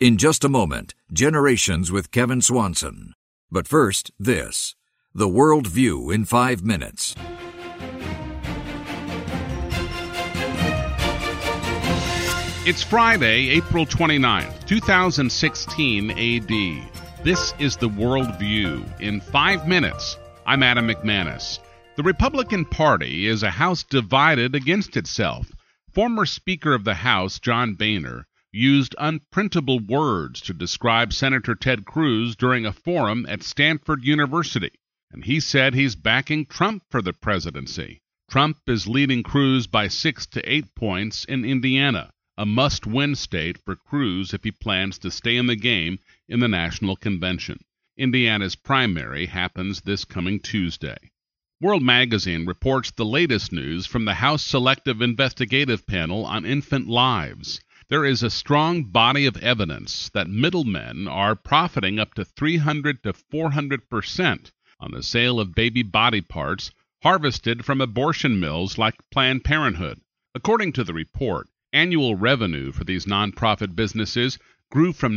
In just a moment, Generations with Kevin Swanson. But first, this. The World View in 5 minutes. It's Friday, April 29th, 2016 AD. This is the World View in 5 minutes. I'm Adam McManus. The Republican Party is a house divided against itself. Former Speaker of the House, John Boehner, used unprintable words to describe Senator Ted Cruz during a forum at Stanford University, and he said he's backing Trump for the presidency. Trump is leading Cruz by 6 to 8 points in Indiana, a must-win state for Cruz if he plans to stay in the game in the national convention. Indiana's primary happens this coming Tuesday. World Magazine reports the latest news from the House Selective Investigative Panel on Infant Lives. There is a strong body of evidence that middlemen are profiting up to 300 to 400% on the sale of baby body parts harvested from abortion mills like Planned Parenthood. According to the report, annual revenue for these nonprofit businesses grew from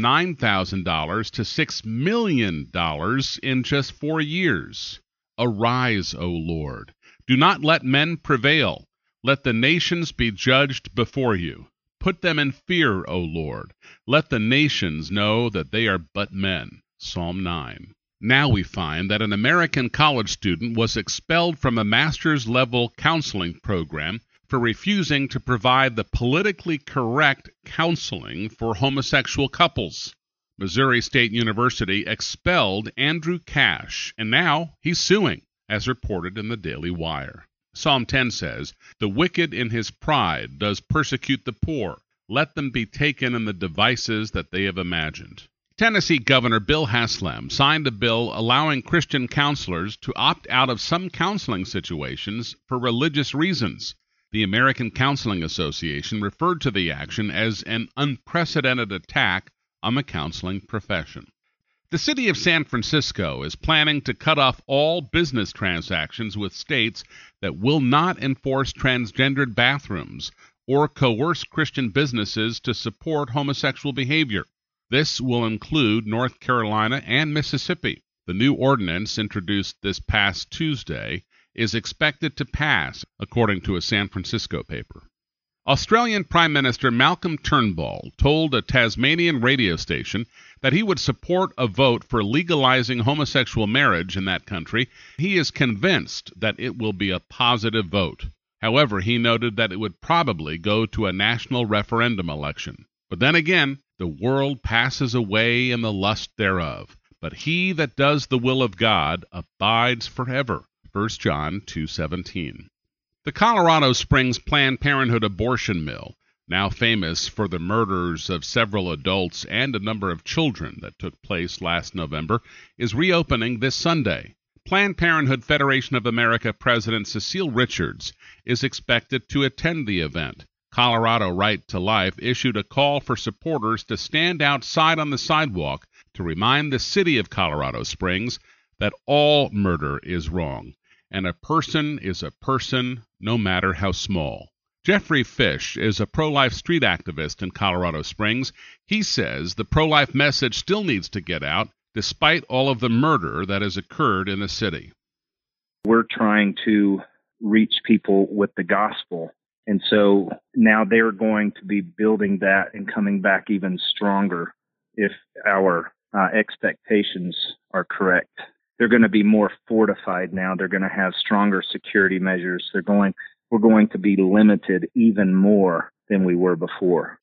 $9,000 to $6 million in just 4 years. Arise, O Lord. Do not let men prevail. Let the nations be judged before you. Put them in fear, O Lord. Let the nations know that they are but men. Psalm 9. Now we find that an American college student was expelled from a master's level counseling program for refusing to provide the politically correct counseling for homosexual couples. Missouri State University expelled Andrew Cash, and now he's suing, as reported in the Daily Wire. Psalm 10 says, "The wicked in his pride does persecute the poor. Let them be taken in the devices that they have imagined." Tennessee Governor Bill Haslam signed a bill allowing Christian counselors to opt out of some counseling situations for religious reasons. The American Counseling Association referred to the action as an unprecedented attack on the counseling profession. The city of San Francisco is planning to cut off all business transactions with states that will not enforce transgendered bathrooms or coerce Christian businesses to support homosexual behavior. This will include North Carolina and Mississippi. The new ordinance, introduced this past Tuesday, is expected to pass, according to a San Francisco paper. Australian Prime Minister Malcolm Turnbull told a Tasmanian radio station that he would support a vote for legalizing homosexual marriage in that country. He is convinced that it will be a positive vote. However, he noted that it would probably go to a national referendum election. But then again, the world passes away and the lust thereof. But he that does the will of God abides forever. 1 John 2:17. The Colorado Springs Planned Parenthood abortion mill, now famous for the murders of several adults and a number of children that took place last November, is reopening this Sunday. Planned Parenthood Federation of America President Cecile Richards is expected to attend the event. Colorado Right to Life issued a call for supporters to stand outside on the sidewalk to remind the city of Colorado Springs that all murder is wrong, and a person is a person, no matter how small. Jeffrey Fish is a pro-life street activist in Colorado Springs. He says the pro-life message still needs to get out, despite all of the murder that has occurred in the city. We're trying to reach people with the gospel, and so now they're going to be building that and coming back even stronger if our expectations are correct. They're going to be more fortified now. They're going to have stronger security measures. We're going to be limited even more than we were before.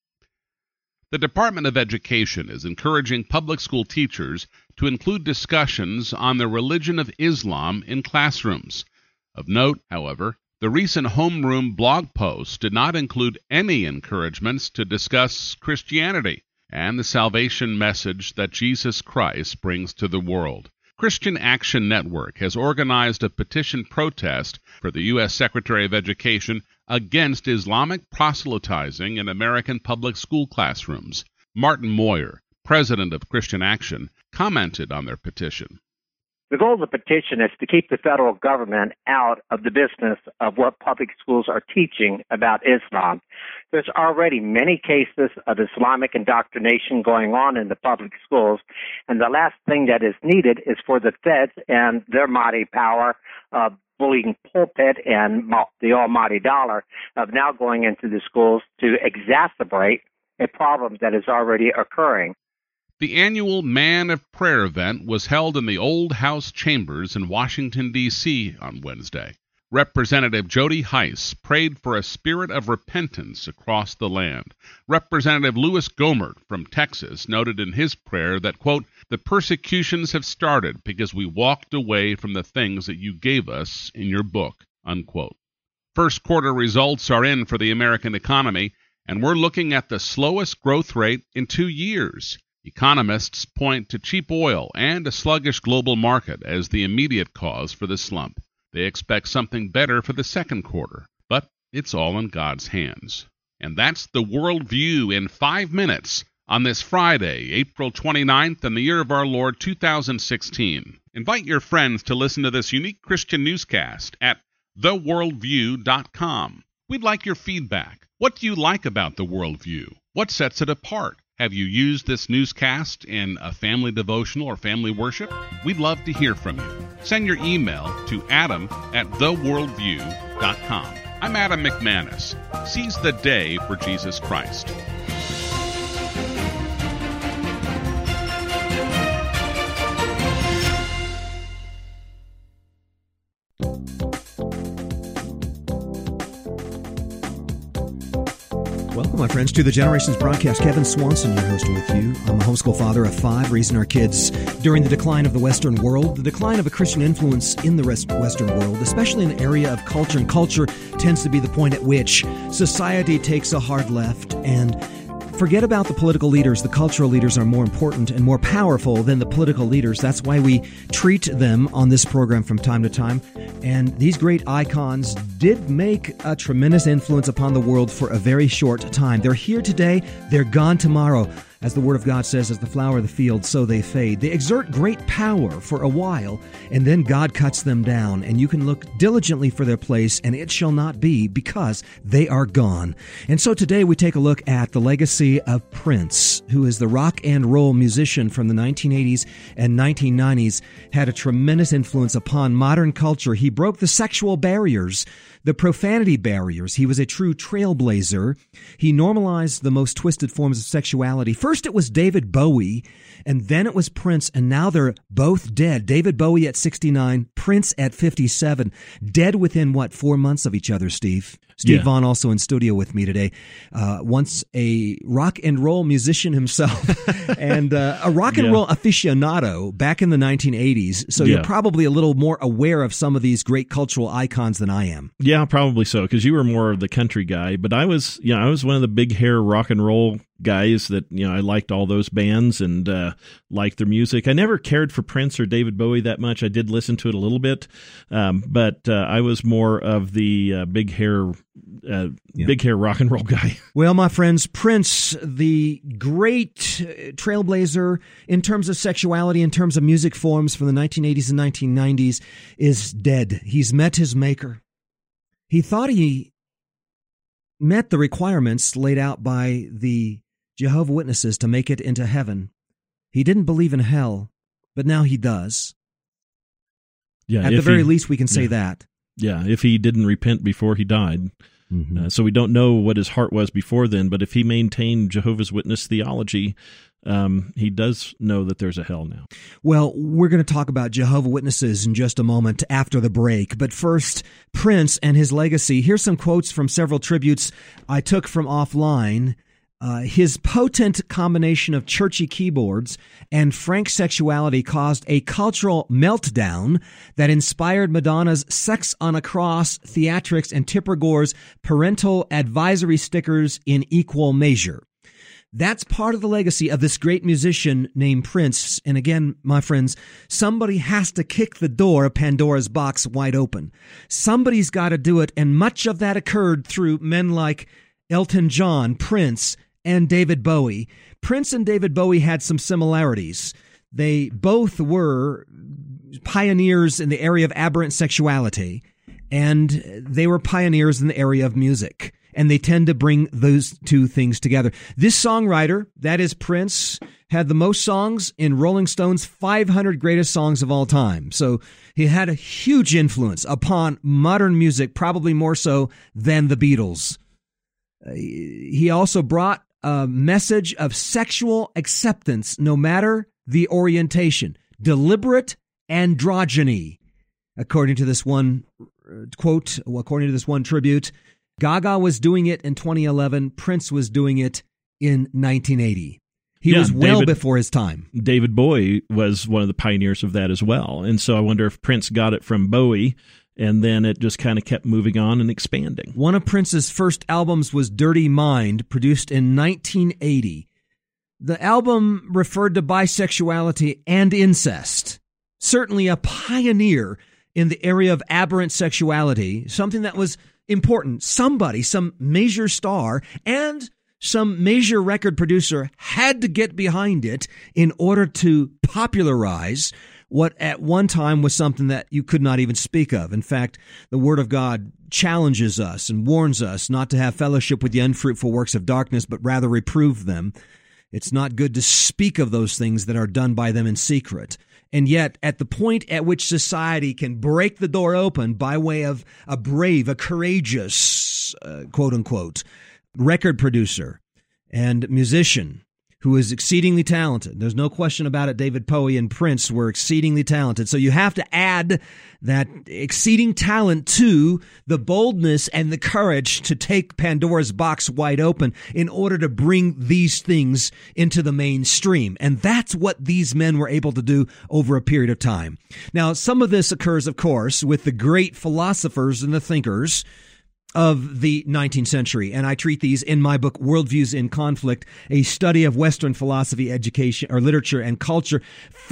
The Department of Education is encouraging public school teachers to include discussions on the religion of Islam in classrooms. Of note, however, the recent homeroom blog post did not include any encouragements to discuss Christianity and the salvation message that Jesus Christ brings to the world. Christian Action Network has organized a petition protest for the U.S. Secretary of Education against Islamic proselytizing in American public school classrooms. Martin Moyer, president of Christian Action, commented on their petition. The goal of the petition is to keep the federal government out of the business of what public schools are teaching about Islam. There's already many cases of Islamic indoctrination going on in the public schools, and the last thing that is needed is for the feds and their mighty power of bullying pulpit and the almighty dollar of now going into the schools to exacerbate a problem that is already occurring. The annual Man of Prayer event was held in the Old House Chambers in Washington, D.C. on Wednesday. Representative Jody Hice prayed for a spirit of repentance across the land. Representative Louis Gohmert from Texas noted in his prayer that, quote, "The persecutions have started because we walked away from the things that you gave us in your book," unquote. First quarter results are in for the American economy, and we're looking at the slowest growth rate in 2 years. Economists point to cheap oil and a sluggish global market as the immediate cause for the slump. They expect something better for the second quarter, but it's all in God's hands. And that's the World View in 5 minutes on this Friday, April 29th, in the year of our Lord 2016. Invite your friends to listen to this unique Christian newscast at theworldview.com. We'd like your feedback. What do you like about the World View? What sets it apart? Have you used this newscast in a family devotional or family worship? We'd love to hear from you. Send your email to adam@theworldview.com. I'm Adam McManus. Seize the day for Jesus Christ. Welcome, my friends, to the Generations broadcast. Kevin Swanson, your host, with you. I'm a homeschool father of 5, raising our kids during the decline of the Western world, the decline of a Christian influence in the Western world, especially in the area of culture. And culture tends to be the point at which society takes a hard left and forget about the political leaders. The cultural leaders are more important and more powerful than the political leaders. That's why we treat them on this program from time to time. And these great icons did make a tremendous influence upon the world for a very short time. They're here today, they're gone tomorrow. As the Word of God says, as the flower of the field, so they fade. They exert great power for a while, and then God cuts them down, and you can look diligently for their place, and it shall not be, because they are gone. And so today we take a look at the legacy of Prince, who is the rock and roll musician from the 1980s and 1990s, had a tremendous influence upon modern culture. He broke the sexual barriers, the profanity barriers. He was a true trailblazer. He normalized the most twisted forms of sexuality. First it was David Bowie, and then it was Prince, and now they're both dead. David Bowie at 69, Prince at 57, dead within, 4 months of each other, Steve? Steve Vaughn also in studio with me today. Once a rock and roll musician himself and a rock and roll aficionado back in the 1980s. So you're probably a little more aware of some of these great cultural icons than I am. Yeah, probably so, because you were more of the country guy. But I was one of the big hair rock and roll guys that, I liked all those bands and liked their music. I never cared for Prince or David Bowie that much. I did listen to it a little bit, but I was more of the big hair rock and roll guy. Well, my friends, Prince, the great trailblazer in terms of sexuality, in terms of music forms from the 1980s and 1990s, is dead. He's met his maker. He thought he met the requirements laid out by the Jehovah's Witnesses to make it into heaven. He didn't believe in hell, but now he does. Yeah, at the very least, we can say that. Yeah, if he didn't repent before he died. Mm-hmm. So we don't know what his heart was before then, but if he maintained Jehovah's Witness theology, he does know that there's a hell now. Well, we're going to talk about Jehovah's Witnesses in just a moment after the break. But first, Prince and his legacy. Here's some quotes from several tributes I took from offline. His potent combination of churchy keyboards and frank sexuality caused a cultural meltdown that inspired Madonna's Sex on a Cross theatrics and Tipper Gore's parental advisory stickers in equal measure. That's part of the legacy of this great musician named Prince. And again, my friends, somebody has to kick the door of Pandora's box wide open. Somebody's got to do it. And much of that occurred through men like Elton John, Prince, and David Bowie. Prince and David Bowie had some similarities. They both were pioneers in the area of aberrant sexuality, and they were pioneers in the area of music. And they tend to bring those two things together. This songwriter, that is Prince, had the most songs in Rolling Stone's 500 greatest songs of all time. So he had a huge influence upon modern music, probably more so than the Beatles. He also brought a message of sexual acceptance, no matter the orientation, deliberate androgyny. According to this one quote, according to this one tribute, Gaga was doing it in 2011. Prince was doing it in 1980. He was well before his time. David Bowie was one of the pioneers of that as well. And so I wonder if Prince got it from Bowie, and then it just kind of kept moving on and expanding. One of Prince's first albums was Dirty Mind, produced in 1980. The album referred to bisexuality and incest. Certainly a pioneer in the area of aberrant sexuality, something that was important. Somebody, some major star and some major record producer had to get behind it in order to popularize what at one time was something that you could not even speak of. In fact, the Word of God challenges us and warns us not to have fellowship with the unfruitful works of darkness, but rather reprove them. It's not good to speak of those things that are done by them in secret. And yet, at the point at which society can break the door open by way of a brave, a courageous, quote-unquote, record producer and musician who is exceedingly talented. There's no question about it. David Bowie and Prince were exceedingly talented. So you have to add that exceeding talent to the boldness and the courage to take Pandora's box wide open in order to bring these things into the mainstream. And that's what these men were able to do over a period of time. Now, some of this occurs, of course, with the great philosophers and the thinkers of the 19th century. And I treat these in my book, Worldviews in Conflict, a study of Western philosophy, education, or literature and culture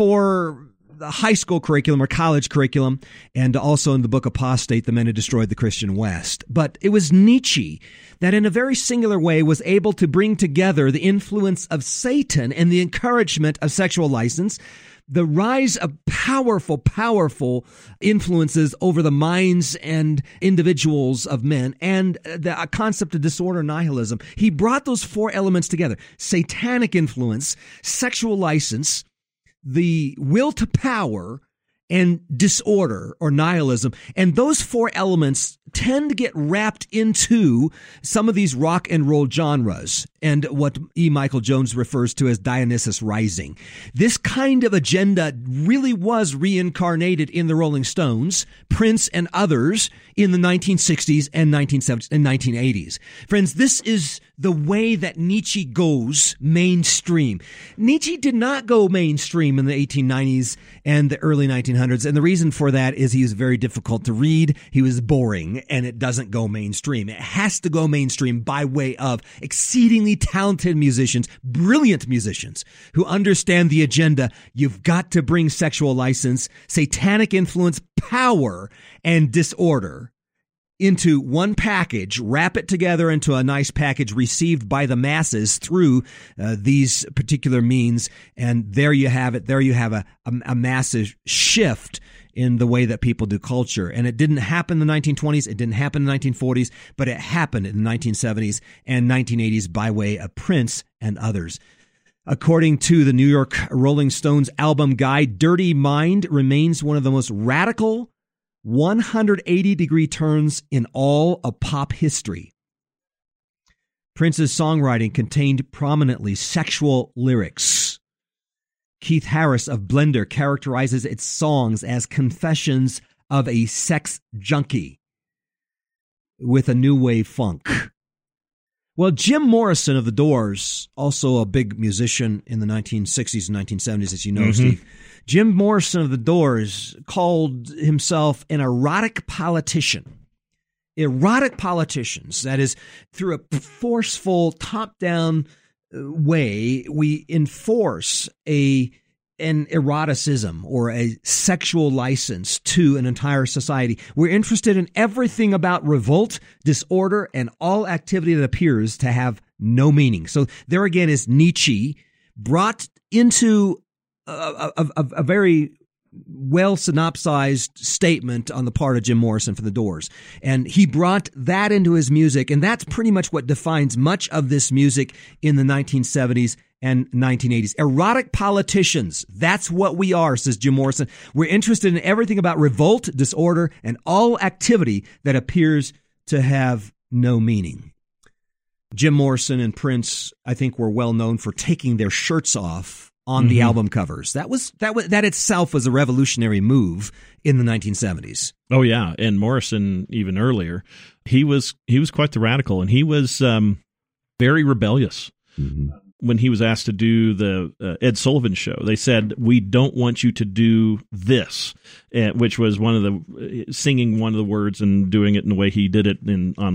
for the high school curriculum or college curriculum, and also in the book Apostate, The Men Who Destroyed the Christian West. But it was Nietzsche that in a very singular way was able to bring together the influence of Satan and the encouragement of sexual license, the rise of powerful influences over the minds and individuals of men, and the concept of disorder nihilism. He brought those four elements together: satanic influence, sexual license, the will to power, and disorder or nihilism. And those four elements tend to get wrapped into some of these rock and roll genres and what E. Michael Jones refers to as Dionysus Rising. This kind of agenda really was reincarnated in the Rolling Stones, Prince, and others in the 1960s and 1970s and 1980s. Friends, this is the way that Nietzsche goes mainstream. Nietzsche did not go mainstream in the 1890s and the early 1900s, and the reason for that is he was very difficult to read. He was boring, and it doesn't go mainstream. It has to go mainstream by way of exceedingly talented musicians, brilliant musicians who understand the agenda. You've got to bring sexual license, satanic influence, power, and disorder into one package, wrap it together into a nice package received by the masses through these particular means. And there you have it. There you have a massive shift in the way that people do culture. And it didn't happen in the 1920s. It didn't happen in the 1940s, but it happened in the 1970s and 1980s by way of Prince and others. According to the New York Rolling Stones album guide, Dirty Mind remains one of the most radical 180-degree turns in all of pop history. Prince's songwriting contained prominently sexual lyrics. Keith Harris of Blender characterizes its songs as confessions of a sex junkie with a new wave funk. Well, Jim Morrison of The Doors, also a big musician in the 1960s and 1970s, as you know, Steve. Jim Morrison of The Doors called himself an erotic politician. Erotic politicians, that is, through a forceful top-down way, we enforce an eroticism or a sexual license to an entire society. We're interested in everything about revolt, disorder, and all activity that appears to have no meaning. So there again is Nietzsche brought into a very well-synopsized statement on the part of Jim Morrison for The Doors. And he brought that into his music, and that's pretty much what defines much of this music in the 1970s and 1980s. Erotic politicians, that's what we are, says Jim Morrison. We're interested in everything about revolt, disorder, and all activity that appears to have no meaning. Jim Morrison and Prince, I think, were well known for taking their shirts off on the album covers. That itself was a revolutionary move in the 1970s. Oh yeah, and Morrison even earlier, he was quite the radical, and he was very rebellious. Mm-hmm. When he was asked to do the Ed Sullivan Show, they said, "We don't want you to do this," which was singing one of the words and doing it in the way he did it on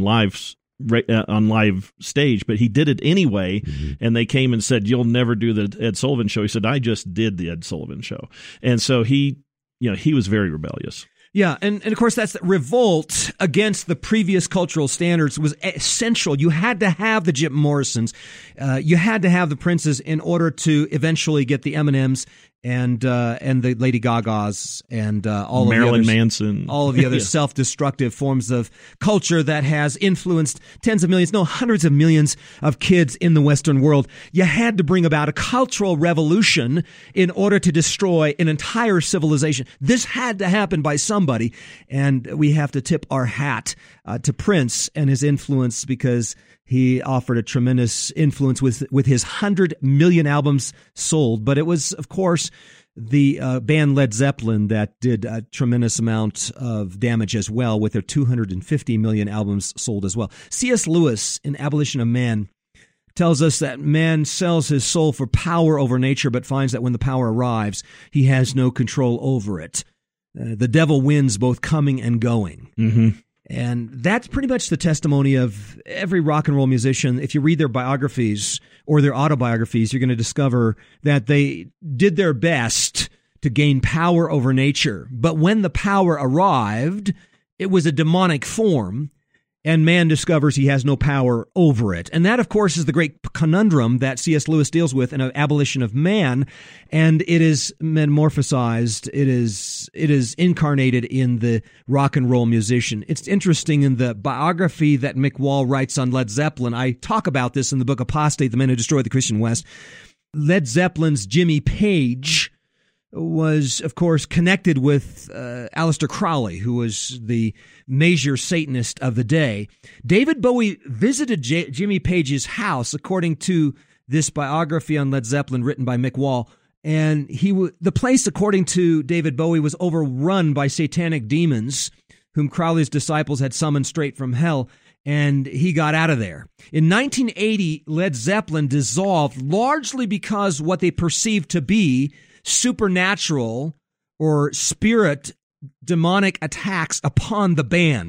live stage, but he did it anyway. Mm-hmm. And they came and said, "You'll never do the Ed Sullivan Show." He said, "I just did the Ed Sullivan Show," and so he was very rebellious. Yeah, and of course that's revolt against the previous cultural standards was essential. You had to have the Jim Morrisons, you had to have the Princes in order to eventually get the Eminems and the Lady Gagas and all Marilyn of the Manson, all of the other self-destructive forms of culture that has influenced tens of millions, no, hundreds of millions of kids in the Western world. You had to bring about a cultural revolution in order to destroy an entire civilization. This had to happen by somebody, and we have to tip our hat to Prince and his influence, because he offered a tremendous influence with his 100 million albums sold. But it was, of course, the band Led Zeppelin that did a tremendous amount of damage as well, with their 250 million albums sold as well. C.S. Lewis in Abolition of Man tells us that man sells his soul for power over nature, but finds that when the power arrives, he has no control over it. The devil wins both coming and going. Mm-hmm. And that's pretty much the testimony of every rock and roll musician. If you read their biographies or their autobiographies, you're going to discover that they did their best to gain power over nature. But when the power arrived, it was a demonic form, and man discovers he has no power over it. And that, of course, is the great conundrum that C.S. Lewis deals with in Abolition of Man, and it is metamorphosized, it is incarnated in the rock and roll musician. It's interesting, in the biography that Mick Wall writes on Led Zeppelin, I talk about this in the book Apostate, The Men Who Destroyed the Christian West. Led Zeppelin's Jimmy Page was, of course, connected with Aleister Crowley, who was the major Satanist of the day. David Bowie visited Jimmy Page's house, according to this biography on Led Zeppelin written by Mick Wall, and the place, according to David Bowie, was overrun by satanic demons whom Crowley's disciples had summoned straight from hell, and he got out of there. In 1980, Led Zeppelin dissolved largely because what they perceived to be supernatural or spirit demonic attacks upon the band.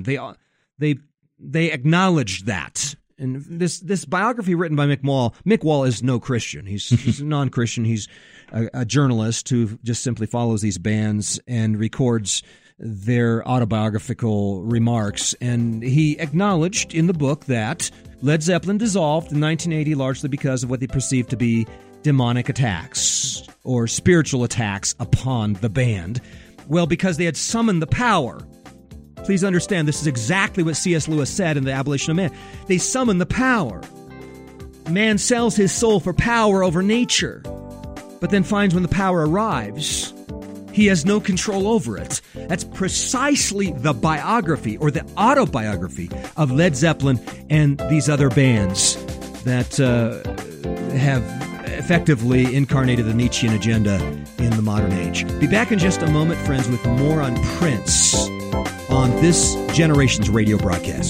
They acknowledged that. And this biography written by Mick Wall is no Christian. He's a non-Christian. He's a journalist who just simply follows these bands and records their autobiographical remarks. And he acknowledged in the book that Led Zeppelin dissolved in 1980 largely because of what they perceived to be demonic attacks or spiritual attacks upon the band. Well, because they had summoned the power. Please understand, this is exactly what C.S. Lewis said in The Abolition of Man. They summoned the power. Man sells his soul for power over nature, but then finds when the power arrives, he has no control over it. That's precisely the biography or the autobiography of Led Zeppelin and these other bands that have effectively incarnated the Nietzschean agenda in the modern age. Be back in just a moment, friends, with more on Prince on this Generations radio broadcast.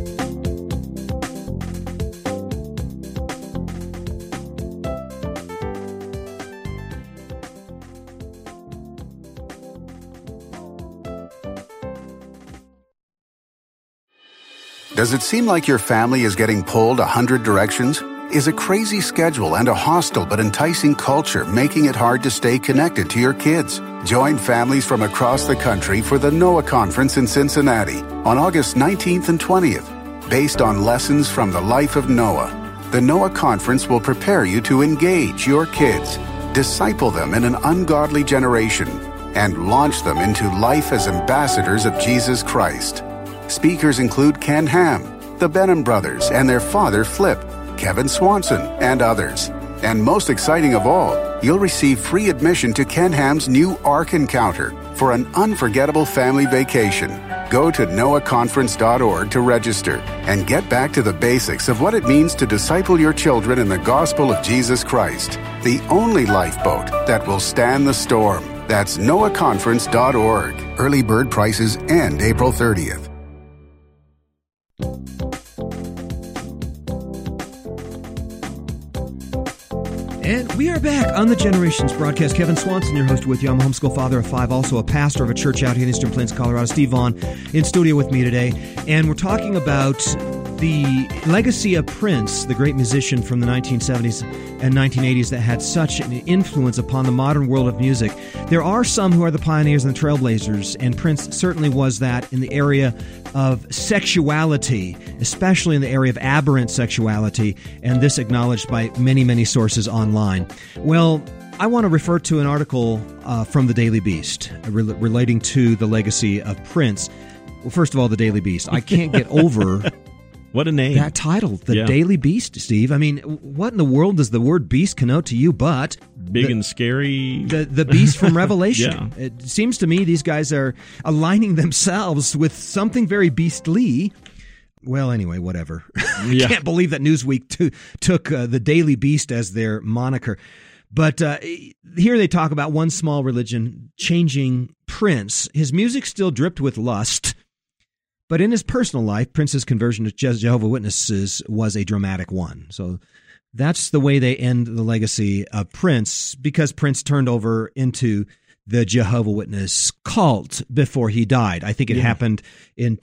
Does it seem like your family is getting pulled 100 directions? Is a crazy schedule and a hostile but enticing culture making it hard to stay connected to your kids? Join families from across the country for the Noah Conference in Cincinnati on August 19th and 20th. Based on lessons from the life of Noah, the Noah Conference will prepare you to engage your kids, disciple them in an ungodly generation, and launch them into life as ambassadors of Jesus Christ. Speakers include Ken Ham, the Benham Brothers and their father Flip, Kevin Swanson, and others. And most exciting of all, you'll receive free admission to Ken Ham's new Ark Encounter for an unforgettable family vacation. Go to noahconference.org to register and get back to the basics of what it means to disciple your children in the gospel of Jesus Christ, the only lifeboat that will stand the storm. That's noahconference.org. Early bird prices end April 30th. And we are back on the Generations broadcast. Kevin Swanson, your host with you. I'm a homeschool father of 5, also a pastor of a church out here in Eastern Plains, Colorado. Steve Vaughn in studio with me today. And we're talking about the legacy of Prince, the great musician from the 1970s and 1980s that had such an influence upon the modern world of music. There are some who are the pioneers and the trailblazers, and Prince certainly was that in the area of sexuality, especially in the area of aberrant sexuality, and this acknowledged by many, many sources online. Well, I want to refer to an article from the Daily Beast relating to the legacy of Prince. Well, first of all, the Daily Beast. I can't get over what a name. That title, the Daily Beast, Steve. I mean, what in the world does the word beast connote to you but big and scary? The beast from Revelation. Yeah. It seems to me these guys are aligning themselves with something very beastly. Well, anyway, whatever. I can't believe that Newsweek took the Daily Beast as their moniker. But here they talk about one small religion changing Prince. His music still dripped with lust. But in his personal life, Prince's conversion to Jehovah's Witnesses was a dramatic one. So that's the way they end the legacy of Prince, because Prince turned over into the Jehovah's Witness cult before he died. I think it happened in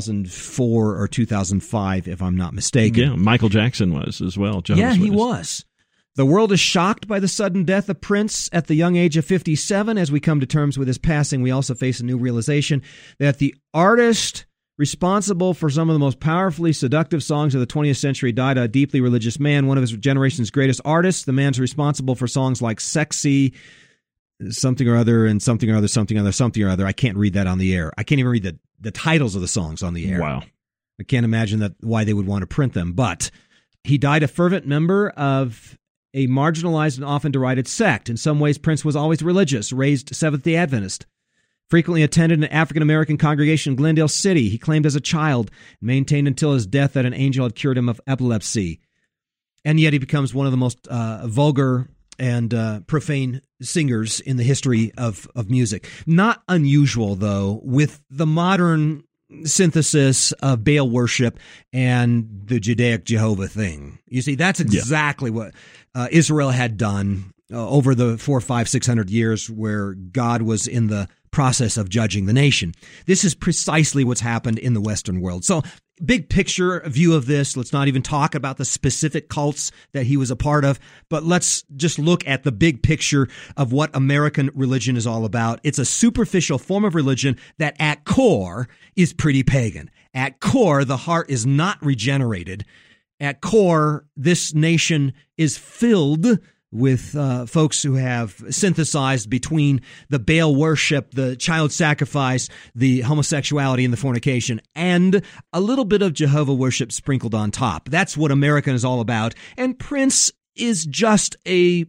2004 or 2005, if I'm not mistaken. Yeah, Michael Jackson was as well. Jehovah's he Witness. was. The world is shocked by the sudden death of Prince at the young age of 57. As we come to terms with his passing, we also face a new realization that the artist responsible for some of the most powerfully seductive songs of the 20th century died a deeply religious man, one of his generation's greatest artists. The man's responsible for songs like Sexy, something or other, and something or other, something or other, something or other. I can't read that on the air. I can't even read the titles of the songs on the air. Wow. I can't imagine why they would want to print them. But he died a fervent member of a marginalized and often derided sect. In some ways, Prince was always religious, raised Seventh-day Adventist. Frequently attended an African-American congregation in Glendale City. He claimed as a child, maintained until his death that an angel had cured him of epilepsy. And yet he becomes one of the most vulgar and profane singers in the history of music. Not unusual, though, with the modern synthesis of Baal worship and the Judaic Jehovah thing. You see, that's exactly what Israel had done over the 400, 500, 600 years where God was in the process of judging the nation. This is precisely what's happened in the Western world. So, big picture view of this. Let's not even talk about the specific cults that he was a part of, but let's just look at the big picture of what American religion is all about. It's a superficial form of religion that at core is pretty pagan. At core, the heart is not regenerated. At core, this nation is filled with folks who have synthesized between the Baal worship, the child sacrifice, the homosexuality and the fornication, and a little bit of Jehovah worship sprinkled on top. That's what America is all about. And Prince is just an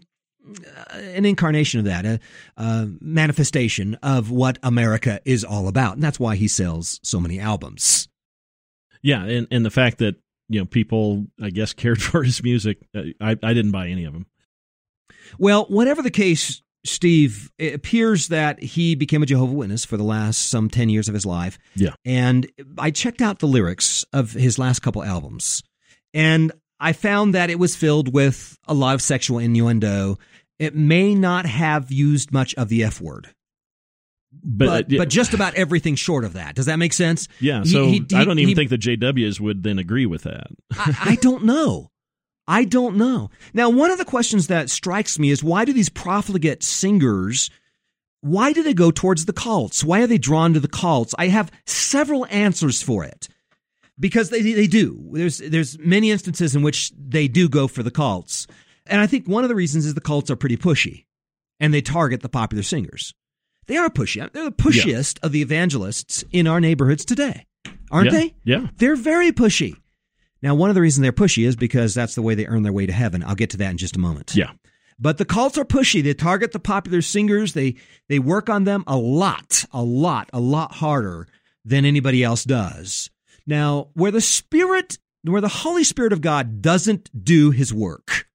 incarnation of that, a manifestation of what America is all about. And that's why he sells so many albums. Yeah, and the fact that, people, I guess, cared for his music, I didn't buy any of them. Well, whatever the case, Steve, it appears that he became a Jehovah's Witness for the last some 10 years of his life. Yeah. And I checked out the lyrics of his last couple albums, and I found that it was filled with a lot of sexual innuendo. It may not have used much of the F word. But just about everything short of that. Does that make sense? Yeah, so I don't even think the JWs would then agree with that. I don't know. I don't know. Now, one of the questions that strikes me is, why do these profligate singers, why do they go towards the cults? Why are they drawn to the cults? I have several answers for it. Because they do. There's many instances in which they do go for the cults. And I think one of the reasons is the cults are pretty pushy, and they target the popular singers. They are pushy. They're the pushiest of the evangelists in our neighborhoods today, aren't they? Yeah. They're very pushy. Now, one of the reasons they're pushy is because that's the way they earn their way to heaven. I'll get to that in just a moment. Yeah. But the cults are pushy. They target the popular singers. They work on them a lot harder than anybody else does. Now, where the Holy Spirit of God doesn't do his work,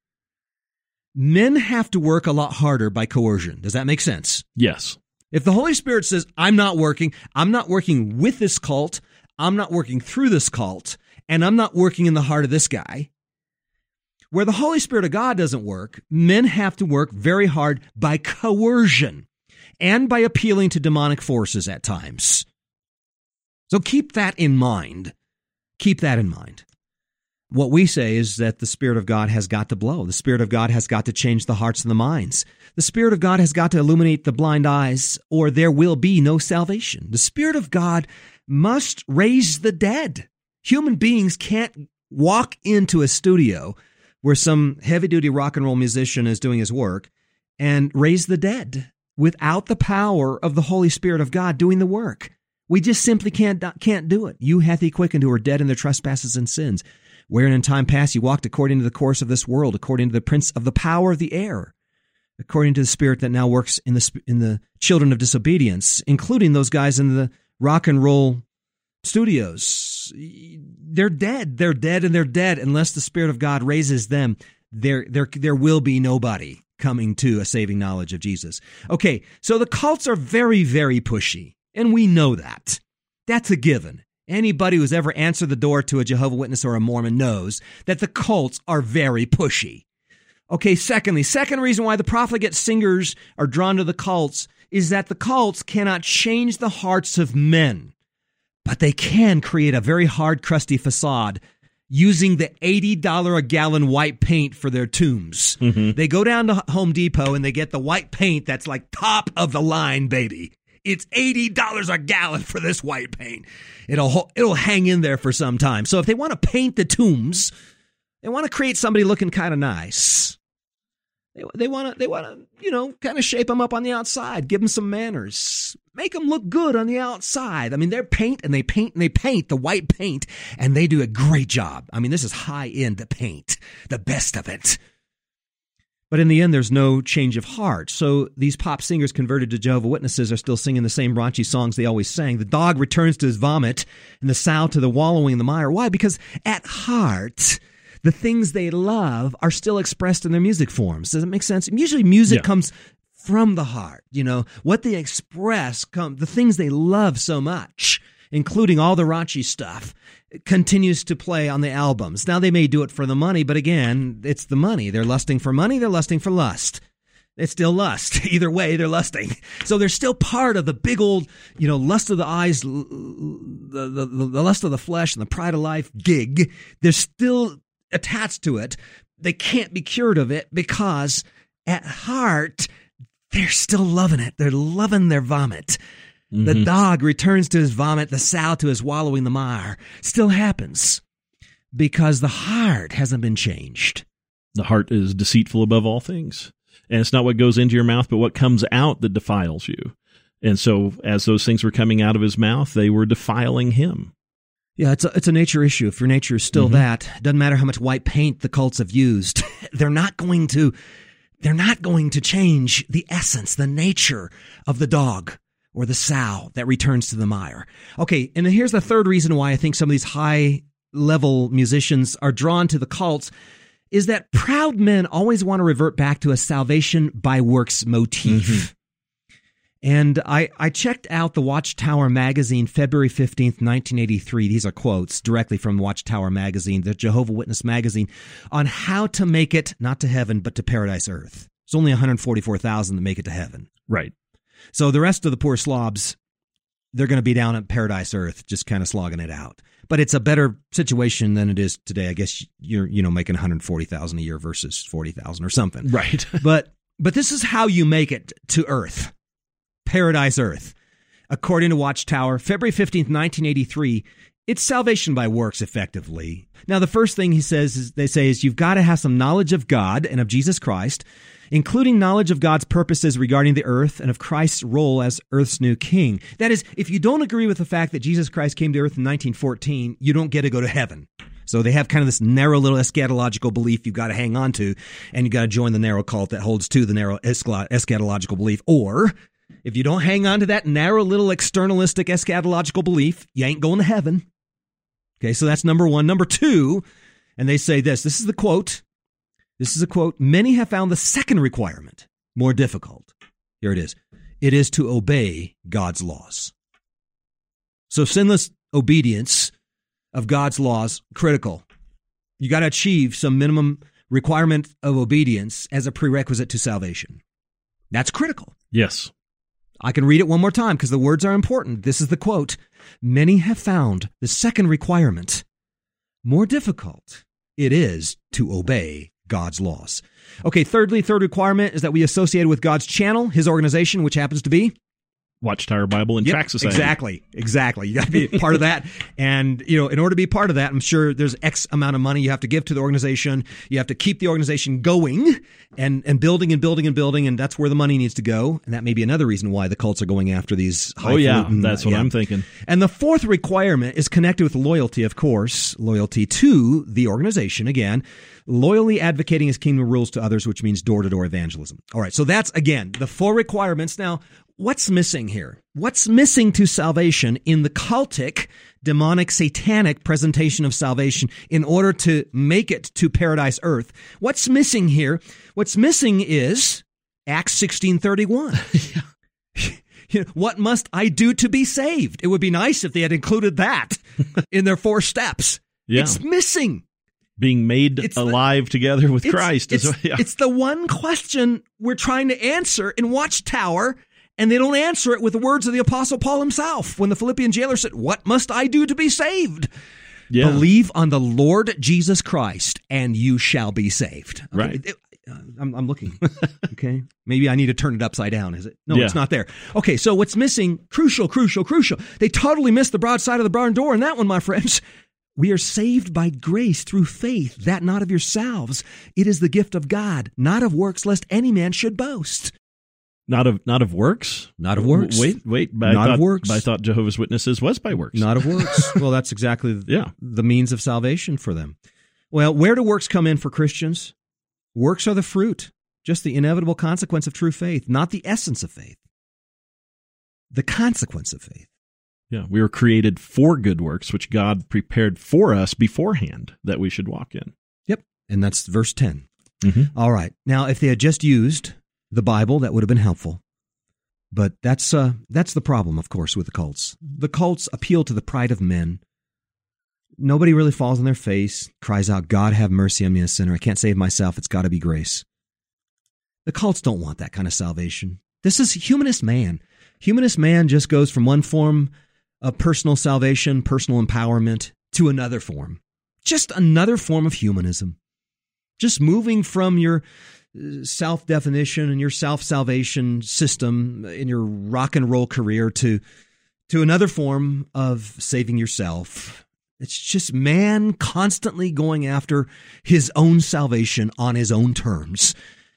men have to work a lot harder by coercion. Does that make sense? Yes. If the Holy Spirit says, I'm not working with this cult, I'm not working through this cult, and I'm not working in the heart of this guy, where the Holy Spirit of God doesn't work, men have to work very hard by coercion and by appealing to demonic forces at times. So keep that in mind. Keep that in mind. What we say is that the Spirit of God has got to blow. The Spirit of God has got to change the hearts and the minds. The Spirit of God has got to illuminate the blind eyes, or there will be no salvation. The Spirit of God must raise the dead. Human beings can't walk into a studio where some heavy-duty rock and roll musician is doing his work and raise the dead without the power of the Holy Spirit of God doing the work. We just simply can't do it. You hath he quickened who are dead in their trespasses and sins, wherein in time past you walked according to the course of this world, according to the prince of the power of the air, according to the spirit that now works in the children of disobedience, including those guys in the rock and roll studios. They're dead. They're dead, and they're dead unless the Spirit of God raises them. There will be nobody coming to a saving knowledge of Jesus. Okay, so the cults are very, very pushy, and we know that. That's a given. Anybody who's ever answered the door to a Jehovah's Witness or a Mormon knows that the cults are very pushy. Okay, second reason why the profligate singers are drawn to the cults is that the cults cannot change the hearts of men, but they can create a very hard, crusty facade using the $80 a gallon white paint for their tombs. Mm-hmm. They go down to Home Depot and they get the white paint that's like top of the line, baby. It's $80 a gallon for this white paint. It'll hang in there for some time. So if they want to paint the tombs, they want to create somebody looking kind of nice. They want to, kind of shape them up on the outside, give them some manners, make them look good on the outside. I mean, they paint the white paint, and they do a great job. I mean, this is high-end paint, the best of it. But in the end, there's no change of heart. So these pop singers converted to Jehovah's Witnesses are still singing the same raunchy songs they always sang. The dog returns to his vomit, and the sow to the wallowing in the mire. Why? Because at heart, the things they love are still expressed in their music forms. Does it make sense? Usually music comes from the heart. What they express, the things they love so much, including all the raunchy stuff, continues to play on the albums. Now, they may do it for the money, but again, it's the money. They're lusting for money, they're lusting for lust. It's still lust. Either way, they're lusting. So they're still part of the big old, lust of the eyes, the lust of the flesh, and the pride of life gig. They're still attached to it. They can't be cured of it because at heart, they're still loving it. They're loving their vomit. Mm-hmm. The dog returns to his vomit, the sow to his wallowing the mire. Still happens because the heart hasn't been changed. The heart is deceitful above all things. And it's not what goes into your mouth, but what comes out that defiles you. And so as those things were coming out of his mouth, they were defiling him. Yeah, it's a nature issue. If your nature is still that, it doesn't matter how much white paint the cults have used. They're not going to change the essence, the nature of the dog or the sow that returns to the mire. Okay, and here's the third reason why I think some of these high-level musicians are drawn to the cults is that proud men always want to revert back to a salvation by works motif. Mm-hmm. And I checked out the Watchtower magazine, February 15th, 1983. These are quotes directly from Watchtower magazine, the Jehovah's Witness magazine, on how to make it, not to heaven, but to paradise earth. There's only 144,000 that make it to heaven. Right. So the rest of the poor slobs, they're going to be down at paradise earth, just kind of slogging it out. But it's a better situation than it is today. I guess you're, making 140,000 a year versus 40,000 or something. Right. But this is how you make it to earth. Paradise earth. According to Watchtower, February 15th, 1983, it's salvation by works, effectively. Now, the first thing they say is you've got to have some knowledge of God and of Jesus Christ. including knowledge of God's purposes regarding the earth and of Christ's role as earth's new king. That is, if you don't agree with the fact that Jesus Christ came to earth in 1914, you don't get to go to heaven. So they have kind of this narrow little eschatological belief you've got to hang on to, and you've got to join the narrow cult that holds to the narrow eschatological belief. Or, if you don't hang on to that narrow little externalistic eschatological belief, you ain't going to heaven. Okay, so that's number one. Number two, and they say this is the quote. This is a quote. Many have found the second requirement more difficult. Here it is. It is to obey God's laws. So sinless obedience of God's laws, critical. You got to achieve some minimum requirement of obedience as a prerequisite to salvation. That's critical. Yes. I can read it one more time because the words are important. This is the quote. Many have found the second requirement more difficult. It is to obey God's laws. Okay, third requirement is that we associate with God's channel, his organization, which happens to be Watchtower Bible and Tract Society. Exactly. You got to be part of that. And, in order to be part of that, I'm sure there's X amount of money you have to give to the organization. You have to keep the organization going and building and building and building. And that's where the money needs to go. And that may be another reason why the cults are going after these highfalutin. That's what I'm thinking. And the fourth requirement is connected with loyalty, of course, loyalty to the organization. Again, loyally advocating his kingdom rules to others, which means door-to-door evangelism. All right, so that's, again, the four requirements. Now, what's missing here? What's missing to salvation in the cultic, demonic, satanic presentation of salvation in order to make it to paradise earth? What's missing here? What's missing is Acts 16:31. What must I do to be saved? It would be nice if they had included that in their 4 steps. Yeah. It's missing. Being made alive together with Christ. It's the one question we're trying to answer in Watchtower, and they don't answer it with the words of the Apostle Paul himself when the Philippian jailer said, "What must I do to be saved?" Yeah. Believe on the Lord Jesus Christ, and you shall be saved. Okay. Right. I'm looking. Okay. Maybe I need to turn it upside down, is it? No, It's not there. Okay, so what's missing? Crucial. They totally missed the broadside of the barn door in that one, my friends. We are saved by grace through faith, that not of yourselves. It is the gift of God, not of works, lest any man should boast. Not of works? Not of works. Wait. Of works. I thought Jehovah's Witnesses was by works. Not of works. Well, that's exactly the means of salvation for them. Well, where do works come in for Christians? Works are the fruit, just the inevitable consequence of true faith, not the essence of faith. The consequence of faith. Yeah, we were created for good works, which God prepared for us beforehand that we should walk in. Yep, and that's verse 10. Mm-hmm. All right. Now, if they had just used the Bible, that would have been helpful. But that's the problem, of course, with the cults. The cults appeal to the pride of men. Nobody really falls on their face, cries out, "God, have mercy on me, a sinner. I can't save myself. It's got to be grace." The cults don't want that kind of salvation. This is humanist man. Humanist man just goes from one form of personal salvation, personal empowerment, to another form. Just another form of humanism. Just moving from your self-definition and your self-salvation system in your rock and roll career to another form of saving yourself. It's just man constantly going after his own salvation on his own terms.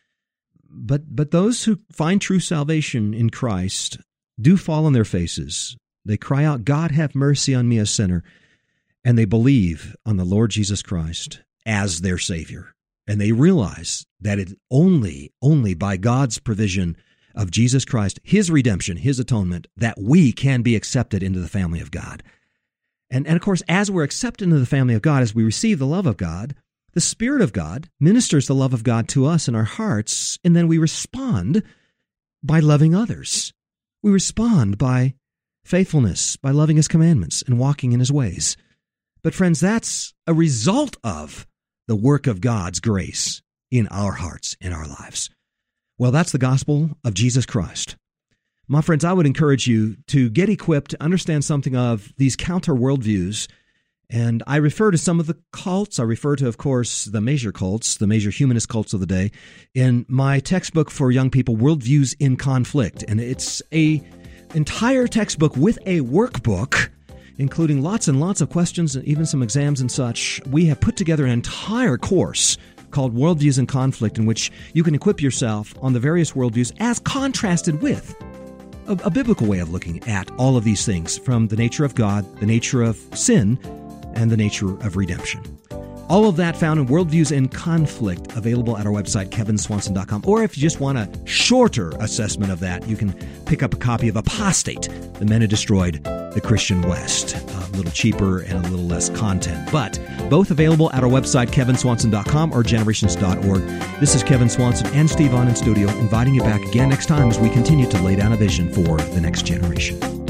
But those who find true salvation in Christ do fall on their faces. They cry out, "God, have mercy on me, a sinner." And they believe on the Lord Jesus Christ as their Savior. And they realize that it's only by God's provision of Jesus Christ, his redemption, his atonement, that we can be accepted into the family of God. And of course, as we're accepted into the family of God, as we receive the love of God, the Spirit of God ministers the love of God to us in our hearts, and then we respond by loving others. We respond by faithfulness, by loving his commandments and walking in his ways. But friends, that's a result of the work of God's grace in our hearts, in our lives. Well, that's the gospel of Jesus Christ. My friends, I would encourage you to get equipped to understand something of these counter worldviews. And I refer to some of the cults. I refer to, of course, the major cults, the major humanist cults of the day, in my textbook for young people, Worldviews in Conflict. And it's an entire textbook with a workbook, including lots and lots of questions and even some exams and such. We have put together an entire course called Worldviews in Conflict, in which you can equip yourself on the various worldviews as contrasted with a biblical way of looking at all of these things, from the nature of God, the nature of sin, and the nature of redemption. All of that found in Worldviews in Conflict, available at our website, kevinswanson.com. Or if you just want a shorter assessment of that, you can pick up a copy of Apostate, The Men Who Destroyed the Christian West. A little cheaper and a little less content. But both available at our website, kevinswanson.com or generations.org. This is Kevin Swanson and Steve Vaughn in studio, inviting you back again next time as we continue to lay down a vision for the next generation.